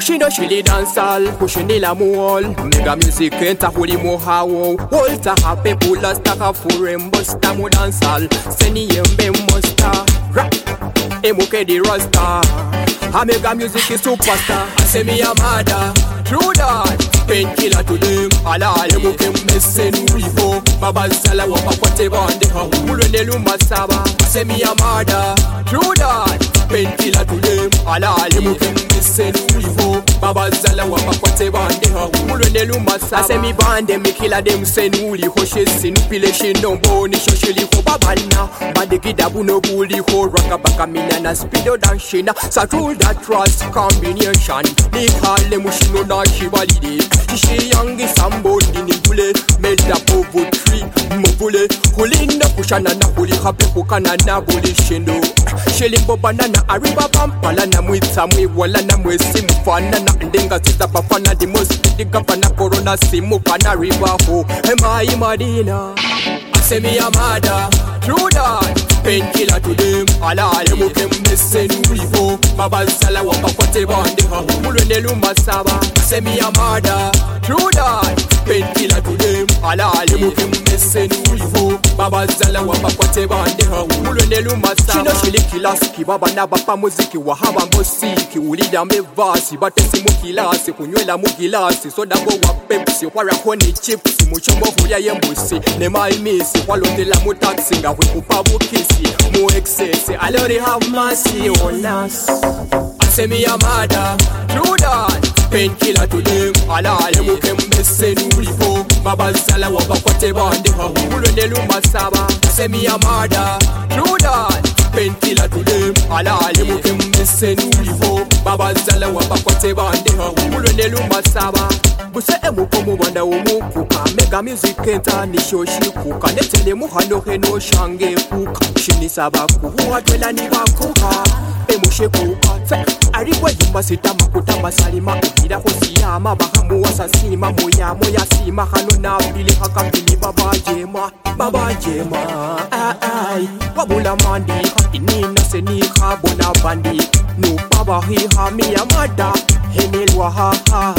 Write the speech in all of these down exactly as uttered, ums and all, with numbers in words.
Pushing the chili dancehall, pushing the lamol. Mega music enter holy mohawo. Walter happy pull stack of full rainbow star mo dancehall. Seni yembe monster. Rap, emuke the rasta. A mega music is superstar. I say me a mother. True that. Painkiller to them. Ala emuke mesen ulivo. Baba zala wapa kwate bande ha. Ulwene lumba saba. I say me a mother. True that. Painkiller to them. Ala emuke mesen ulivo. Baba zala wapa kwate bande ha. Ulwene lumba saba. I say me bande me killer them sen uli ho. She sin pile she no boni shoshili ho babana. Bande gidabu no buli ho. Raka baka minana speedo dan shina. Sa true that trust combination. Ni kale mushino na shibalide. She yangi sambo dini bule. Melda povo tree mobule. Hulinda kushana na huli hape kukana na buli shindo. Shelimbo banana ariba pampala na mwita mwiwala na mwesi mfana na ndenga sita bafana di mospidi gavana corona simu pana riba ho. Hema imadina Ase mi amada True that Painkiller to them. Ala emuke mesen ulivo. Baba zala wapa kwate bande ha. Ulwene lumba saba. Ase mi amada True that Painkiller to them. Ala emuke mesen ulivo. Baba zala wapa kwate bande ha. Ulwene lumba saba. Shino shili kilasi baba na bapa muziki wahaba mbosiki. Ulida mevasi batesi mukilasi. Kunywela mugilasi soda go wa pepsi. Wara honi chipsi muchombo huya yembusi. Nema imisi walote la mutaxi nga wikupa bukisi. Mo excess, I already have mercy on us. I say me a mother, true that. Painkiller to them. Ala emuke mesen ulivo. Baba zala wapa kwate bande ha. Ulwene lumba saba. I say me a mother, true that. Painkiller to them. Ala emuke mesen ulivo. Baba zala wapa kwate bande ha. Ulwene lumba saba. Buse emuko mubanda umukuka. Mega music enta ni shoshi kuka. Netele muhano heno shange kuka. Shini saba kuhuwa twela ni wakuka. Emushe kuka. Fe arigwe jumba sita makuta masalima. Ukida hosiyama bahamu wasasima. Moya moya sima hano na bili haka bili baba jema. Baba jema ay ay. Wabula mandi inina senika bona bandi. No baba hi ha mi amada. Henelwa ha ha.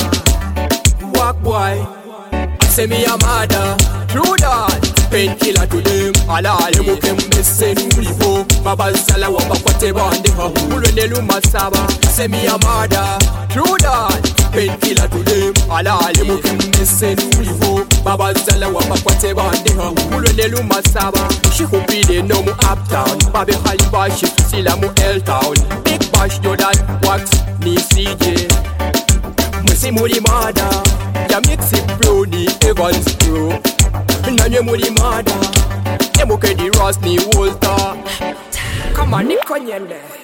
Walk boy, I say me a mother, true that. Painkiller to them. Ala emuke mesen ulivo. Baba zala wapa kwate bande ha. Ulwene lumba saba. I say me a mother, true that. Painkiller to them. Ala emuke mesen ulivo. Baba zala wapa kwate bande ha. Ulwene lumba saba. She hupide no mu uptown. Babe haliba she sila mu L-town. Big bash do that wax ni C J. Mwesi muri mada. Ya mix it brownie Evans bro. Nanye muri mada. Emuke di Ross ni Walter. Come on, Nick Konyende.